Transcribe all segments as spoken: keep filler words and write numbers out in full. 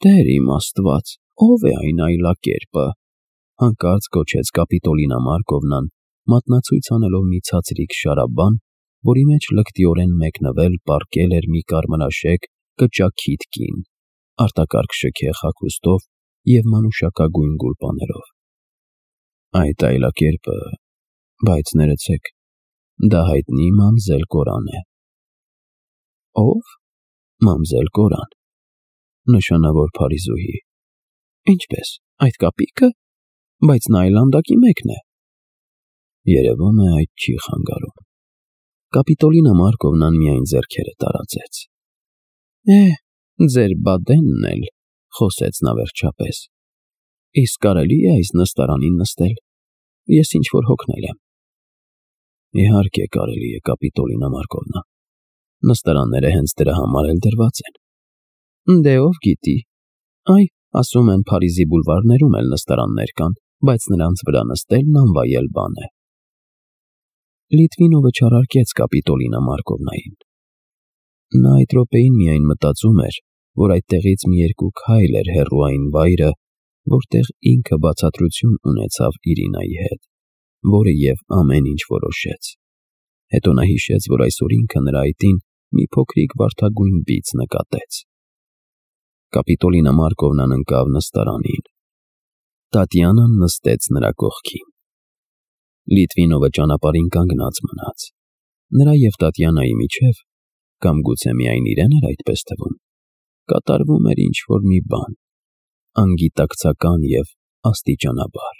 Տեր իմ Աստված, ո՞վ է այն այլակերպը, հանկարծ գոչեց Կապիտոլինա Մարկովնան, մատնացույց անելով մի ցածրիկ շարաբան, որի մեջ լկտիորեն մեկնվել պառկել էր մի կարմրաշեկ կճաքիթ կին, արտակարգ շքեղ հագուստով և մանուշակագույն գուլպաներով։ Այդ այլակերպը, բայց ներեցեք, դա հայտնի մամզել Կորան է։ Ո՞վ։ Մամզել Կորան, նշանավոր փարիզուհի։ Ինչպես, այդ կապիկը, բայց նա այլ ամդակի մեկն է։ Երևում է այդ չի խանգարում։ Կապիտոլինա Մարկովնան միայն ձեռքերը տարածեց։ Է, ձեր բադենն էլ, խոսեց նա վերջապես։ Իսկ կարելի է այս նստարանին նստել։ Ես ինչ-որ հոգնել եմ։ Իհարկե կարելի է, Կապիտոլինա Մարկովնա։ Նստարանները հենց դրա համար էլ դրված են։ Դե ով գիտի։ Այ, ասում են Փարիզի բուլվարներում էլ նստարաններ կան, բայց նրանց վրա նստելն անվայել բան է։ Լիտվինովը չարարկեց Կապիտոլինա Մարկովնային։ Նա այդ րոպեին միայն մտածում էր, որ այդտեղից մի երկու քայլ էր հեռու այն վայրը, որտեղ ինքը բացատրություն ունեցավ Իրինայի հետ, որը և ամեն ինչ որոշեց։ Հետո նա հիշեց, որ այսօր ինքը նրա այտին մի փոքրիկ վարդագույն բիծ նկատեց։ Կապիտոլինա Մարկովնան ընկավ նստարանին։ Տատյանան նստեց նրա կողքին։ Լիտվինովը ճանապարհին կանգնած մնաց։ Նրա և Տատյանայի միջև, կամ գուցե միայն իրեն էր այդպես թվում, կատարվում էր ինչ-որ մի բան, անգիտակցական և աստիճանաբար։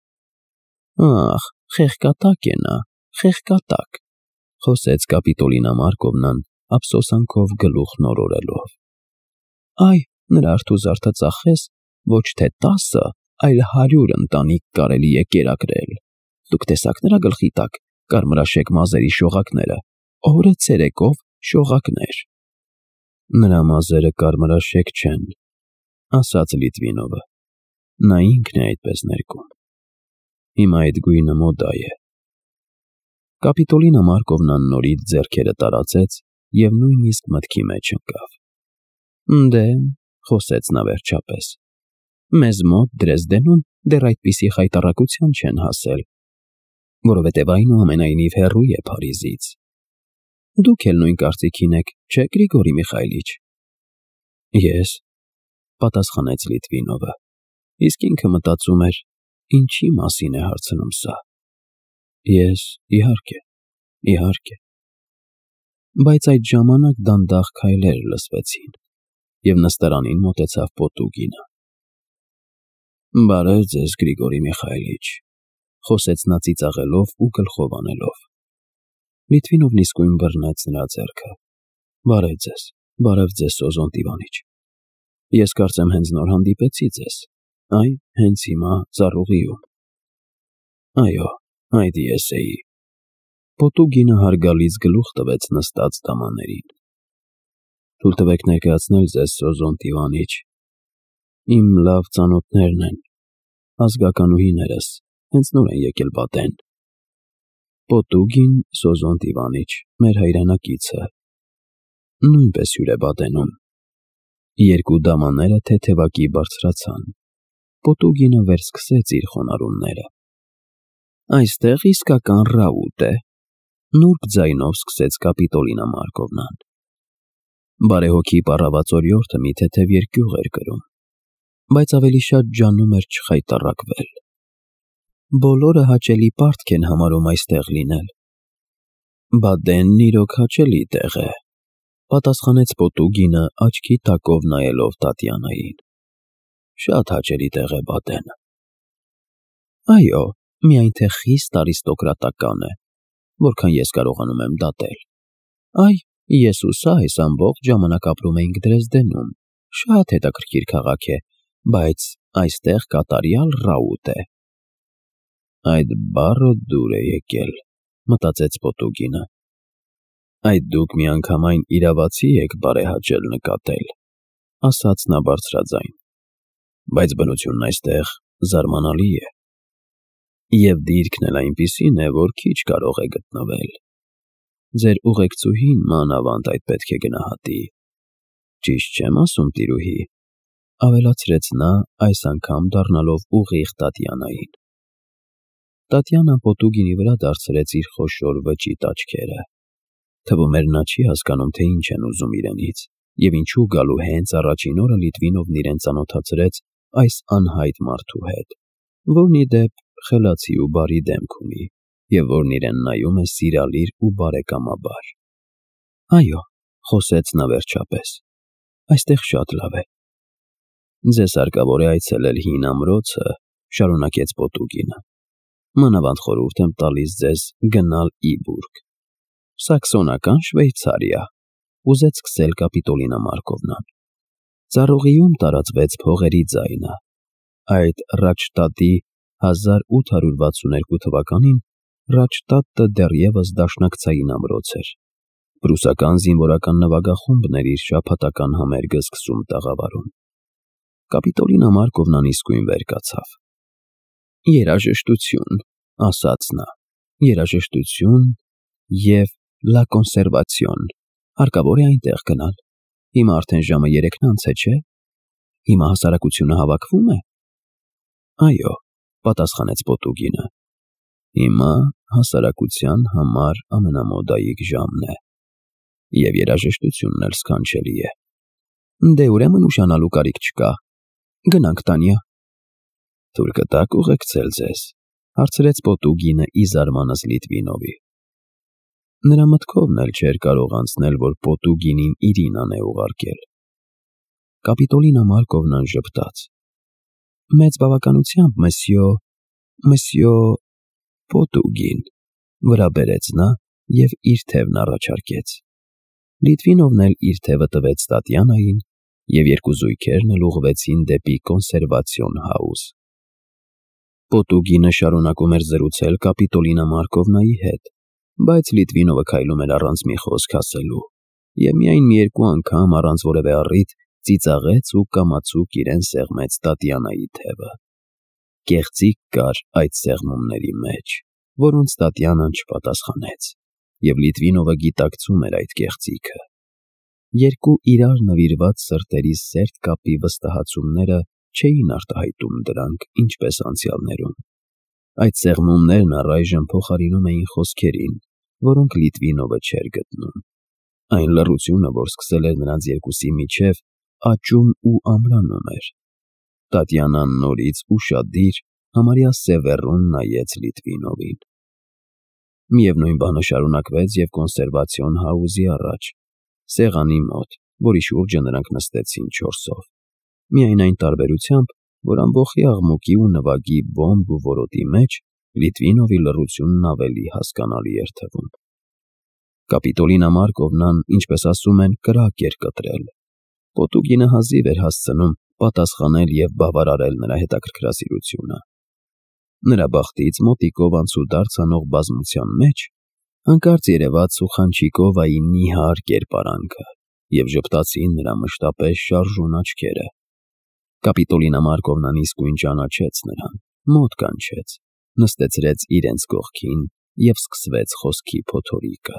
Ախ, խեղկատակ է նա, խեղկատակ, խոսեց Կապիտոլինա Մարկովնան ափսոսանքով գլուխն օրորելով։ Այ, նրա արթուզարդը ծախես, ոչ թե տասը, այլ հարյուր ընտանիք կարելի է կերակրել։ Դուք տեսաք նրա գլխի տակ կարմրաշեկ մազերի շողակները, օրը ցերեկով շողակներ։ Նրա մազերը կարմրաշեկ չեն, ասաց Լիտվինովը։ Նա ինքն է այդպես ներկում։ Հիմա այդ գույնը մոդա է։ Կապիտոլինա Մարկովնան նորից ձեռքերը տարածեց և նույնիսկ մտքի մեջ ընկավ։ Դե, խոսեց նա վերջապես, մեզ մոտ Դրեզդենում դեռ այդպիսի խայտառակության չեն հասել, որովհետև այնուամենայնիվ հեռու է Փարիզից։ Դուք էլ նույն կարծիքին եք, չէ՞ Գրիգորի Միխայիլիչ։ Ես, պատասխանեց Լիտվինովը, իսկ ինքը մտածում էր, ինչի մասին է հարցնում սա։ Ես, իհարկե, իհարկե։ Բայց այդ ժամանակ դանդաղ քայլեր լսվեցին, և նստարանին մոտեցավ Պոտուգինը։ Բարև ձեզ, Գրիգորի Միխայիլիչ, խոսեց նա ծիծաղելով ու գլխով անելով։ Լիտվինովն իսկույն բռնեց նրա ձեռքը։ Բարև ձեզ, բարև ձեզ, Սոզոնտ Իվանիչ։ Ես կարծեմ հենց նոր հանդիպեցի ձեզ, այ, հենց հիմա ծառուղիում։ Այո, այդ ես էի։ Պոտուգինը հարգալից գլուխ տվեց նստած դամաներին։ Թույլ տվեք ներկայացնել ձեզ, Սոզոնտ Իվանիչ։ Իմ լավ ծանոթներն են, ազգականուհիներս, հենց նոր են եկել Բադեն։ Պոտուգին Սոզոնտ Իվանիչ, մեր հայրենակիցը, նույնպես հյուր է Բադենում։ Երկու դամաները թեթևակի բարձրացան։ Պոտուգինը վերսկսեց իր խոնարհումները։ Այստեղ իսկական ռաուտ է, նուրբ ձայնով սկսեց Կապիտոլինա Մարկովնան։ Բարեհոգի պառաված օրիորդը մի թեթև երկյուղ էր կրում, բայց ավելի շատ ջանում էր չխայտառակվել։ Բոլորը հաճելի պարտք են համարում այստեղ լինել։ Բադենն իրոք հաճելի տեղ է, պատասխանեց Պոտուգինը աչքի տակով նայելով Տատյանային։ Շատ հաճելի տեղ է Բադենը։ Այո, միայն թե խիստ արիստոկրատական է, որքան ես կարողանում եմ դատել։ Այ, ես ու սա այս ամբողջ ժամանակ ապրում էինք Դրեզդենում, շատ հետաքրքիր քաղաք է, բայց այստեղ կատարյալ ռաուտ է։ Այդ բառը դուր է եկել, մտածեց Պոտուգինը։ Այդ դուք միանգամայն իրավացի եք բարեհաճել նկատել, ասաց նա բարձրաձայն, բայց բնությունն այստեղ զարմանալի է։ Եվ դիրքն էլ այնպիսին է, որ քիչ կարող է գտնվել։ Ձեր ուղեկցուհին մանավանդ այդ պետք է գնահատի։ Ճիշտ չեմ ասում, տիրուհի։ ավելացրեց նա, այս անգամ դառնալով ուղիղ Տատյանային։ Տատյանան Պոտուգինի վրա դարձրեց իր խոշոր վճիտ աչքերը։ Թվում էր նա չի հասկանում, թե ինչ են ուզում իրենից, և ինչու գալու հենց առաջին օրը Լիտվինովն իրեն ծանոթացրեց այս անհայտ մարդու հետ, որն ի դեպ խելացի ու բարի դեմք ունի, և որն իրեն նայում է սիրալիր ու բարեկամաբար։ Այո, խոսեց նա վերջապես, այստեղ շատ լավ է։ Ձեզ հարկավոր է այցելել հին ամրոցը, շարունակեց Պոտուգինը։ Մանավանդ խորհուրդ եմ տալիս ձեզ գնալ Իբուրգ, Սաքսոնական Շվեյցարիա, ուզեց սկսել Կապիտոլինա Մարկովնան։ Ծառուղիում տարածվեց փողերի ձայնը։ Այդ Ռադշտատի հազար ութ հարյուր վաթսուններկու թվականին Ռադշտատը դեռևս դաշնակցային ամրոց էր։ Պրուսական զինվորական նվագախումբն էր իր շաբաթական համերգը սկսում տաղավարում։ Կապիտոլինա Մարկովնան իսկույն վեր կացավ։ Երաժշտություն, ասաց նա, երաժշտություն և լա կոնսերվացիոն, հարկավոր է այնտեղ գնալ։ Հիմա արդեն ժամը երեքն անց է, չէ՞։ Հիմա հասարակությունը հավաքվում է։ Այո, պատասխանեց Պոտուգինը։ Հիմա հասարակության համար ամենամոդայիկ ժամն է։ Եվ երաժշտությունն էլ սքանչելի է։ Դե ուրեմն ուշանալու կարիք չկա։ Գնանք, Տանյա։ Թույլ կտաք ուղեկցել ձեզ, հարցրեց Պոտուգինը ի զարմանս Լիտվինովի։ Նրա մտքովն էլ չէր կարող անցնել, որ Պոտուգինին Իրինան է ուղարկել։ Կապիտոլինա Մարկովնան ժպտաց։ Մեծ բավականությամբ, մսյո, մսյո Պոտուգին, վրա բերեց նա և իր թևն առաջարկեց։ Լիտվինովն էլ իր թևը տվեց Տատյանային, և երկու զույգերն էլ ուղղվեցին դեպի կոնսերվացիոն հաուս։ Պոտուգինը շարունակում էր զրուցել Կապիտոլինա Մարկովնայի հետ, բայց Լիտվինովը քայլում էր առանց մի խոսք ասելու, և միայն մի երկու անգամ առանց որևէ առիթ ծիծաղեց ու կամացուկ իրեն սեղմեց Տատյանայի թևը։ Կեղծիք կար այդ սեղմումների մեջ, որոնց Տատյանան չպատասխանեց, և Լիտվինովը գիտակցում էր այդ կեղծիքը։ Երկու իրար նվիրված սրտերի սերտ կապի վստահացումները չէին արտահայտում դրանք, ինչպես անցյալներում։ Այդ սեղմումներն առայժմ փոխարինում էին խոսքերին, որոնք Լիտվինովը չէր գտնում։ Այն լռությունը, որ սկսել էր նրանց երկուսի միջև, աճում ու ամրանում էր։ Տատյանան նորից ուշադիր, համարյա սևեռուն նայեց Լիտվինովին։ Միևնույն բանը շարունակվեց և կոնսերվացիոն հաուզի առաջ, սեղանի մոտ, որի շուրջը նրանք նստեցին չորսով։ Միայն այն տարբերությամբ, որ ամբոխի աղմուկի ու նվագի բոմբ ու որոտի մեջ Լիտվինովի լռությունն ավելի հասկանալի էր թվում։ Կապիտոլինա Մարկովնան, ինչպես ասում են, կրակ էր կտրել։ Պոտուգինը հազիվ էր հասցնում պատասխանել և բավարարել նրա հետաքրքրասիրությունը։ Նրա բախտից մոտիկով անցուդարձ անող բազմության մեջ հանկարծ երևաց Սուխանչիկովայի նիհար կերպարանքը, և ժպտացին նրա մշտապես շարժուն աչքերը։ Կապիտոլինա Մարկովնան իսկույն ճանաչեց նրան, մոտ կանչեց, նստեցրեց իրենց կողքին և սկսվեց խոսքի փոթորիկը։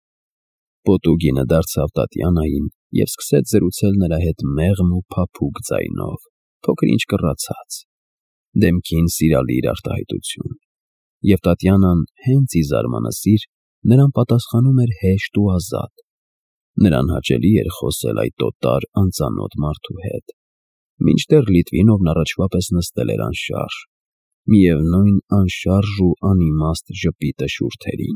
Պոտուգինը դարձավ Տատյանային և սկսեց զրուցել նրա հետ մեղմ ու փափուկ ձայնով, փոքր-ինչ կռացած, դեմքին սիրալիր արտահայտություն, և Տատյանան հենց ի զարմանասիր նրան պատասխանում էր հեշտ ու ազատ։ Նրան հաճելի էր խոսել այդ օտար անծանոթ մարդու հետ, մինչդեռ Լիտվինովն առաջվա պես նստել էր անշարժ, միևնույն անշարժ ու անիմաստ ժպիտը շուրթերին։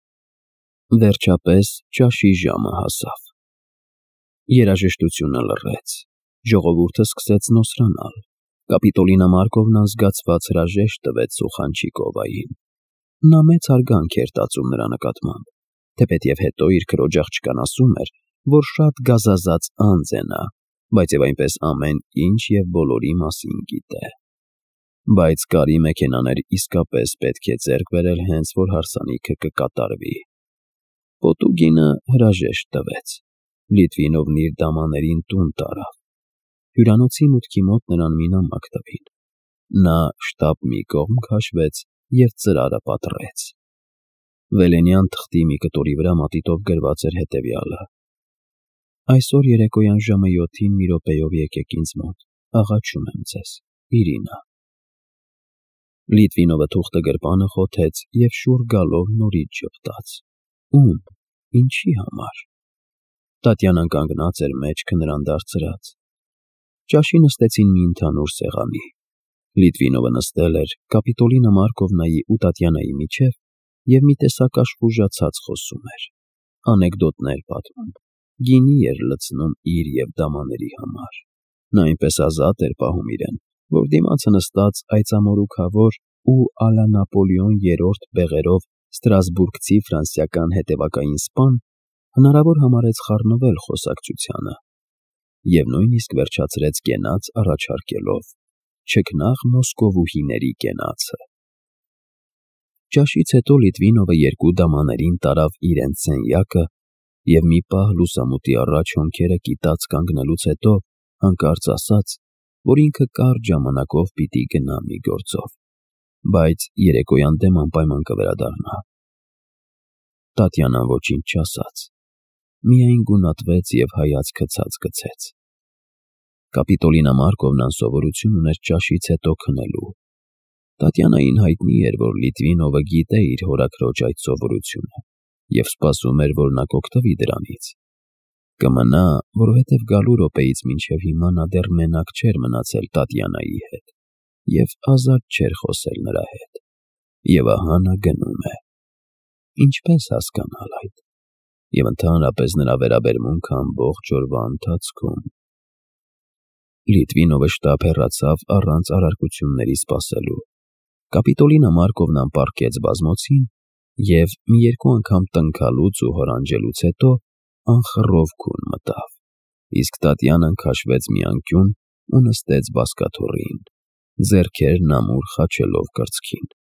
Վերջապես ճաշի ժամը հասավ։ Երաժշտությունը լռեց, ժողովուրդը սկսեց նոսրանալ։ Կապիտոլինա Մարկովնան զգացված հրաժեշտ տվեց Սուխանչիկովային։ Նա մեծ հարգանք էր տածում նրա նկատմամբ, թեպետև հետո իր քրոջ աղջկան ասում էր, որ շատ գազազած անձ է նա, բայց և այնպես ամեն ինչ և բոլորի մասին գիտե։ Բայց կարի մեքենաներ իսկապես պետք է ձեռք բերել հենց որ հարսանիքը կկատարվի։ Պոտուգինը հրաժեշտ տվեց։ Լիտվինովն իր դամաներին տուն տարավ։ Հյուրանոցի մուտքի մոտ նրան մի նամակ տվին։ Նա շտապ մի կողմ քաշվեց և ծրարը պատռեց։ Վելենյան թղթի մի կտորի վրա մատիտով գրված էր հետևյալը. Այսօր երեկոյան ժամը յոթին մի րոպեով եկեք ինձ մոտ։ աղաչում եմ ձեզ, Իրինա։ Լիտվինովը թուղթը գրպանը խոթեց և շուռ գալով նորից ժպտաց։ Ում, ինչի համար։ Տատյանան կանգնած էր մեջքը նրան դարձրած։ Ճաշի նստեցին մի ընդհանուր սեղանի։ Լիտվինովը նստել էր Կապիտոլինա Մարկովնայի ու Տատյանայի միջև և մի տեսակ աշխուժացած խոսում էր, անեկդոտներ պատմում, գինի էր լցնում իր և դամաների համար։ Նա այնպես ազատ էր պահում իրեն, որ դիմացը նստած այծամորուքավոր ու ալա Նապոլեոն երրորդ բեղերով ստրասբուրգցի ֆրանսիական հետևակային սպան հնարավոր համարեց խառնվել խոսակցությանը և նույնիսկ վերջացրեց կենաց առաջարկելով, չքնաղ մոսկովուհիների կենացը։ Ճաշից հետո Լիտվինովը երկու դամաներին տարավ իրենց սենյակը և մի պահ լուսամուտի առաջ հոնքերը կիտած կանգնելուց հետո հանկարծ ասաց, որ ինքը կարճ ժամանակով պիտի գնա մի գործով, բայց երեկոյան դեմ անպայման կվերադառնա։ Տատյանան ոչինչ չասաց, միայն գունատվեց և հայացքը ցած գցեց։ Կապիտոլինա Մարկովնան սովորություն ուներ ճաշից հետո քնելու։ Տատյանային հայտնի էր, որ Լիտվինովը գիտե իր հորաքրոջ այդ սովորությունը և սպասում էր, որ նա կօգտվի դրանից։ Կմնա, որովհետև գալու րոպեից մինչև հիմա նա դեռ մենակ չէր մնացել Տատյանայի հետ և ազատ չէր խոսել նրա հետ։ Եվ ահա նա գնում է։ Ինչպե՞ս հասկանալ այդ, և ընդհանրապես նրա վերաբերմունքը ամբողջ օրվա ընթացքում։ Լիտվինովը շտապ հեռացավ առանց առարկությունների սպասելու։ Կապիտոլինա Մարկովնան պառկեց բազմոցին և մի երկու անգամ տնքալուց ու հորանջելուց հետո անխռով քուն մտավ, իսկ Տատյանան քաշվեց մի անկյուն ու նստեց բազկաթոռին, ձեռքերն ամուր խաչելով կրծքին։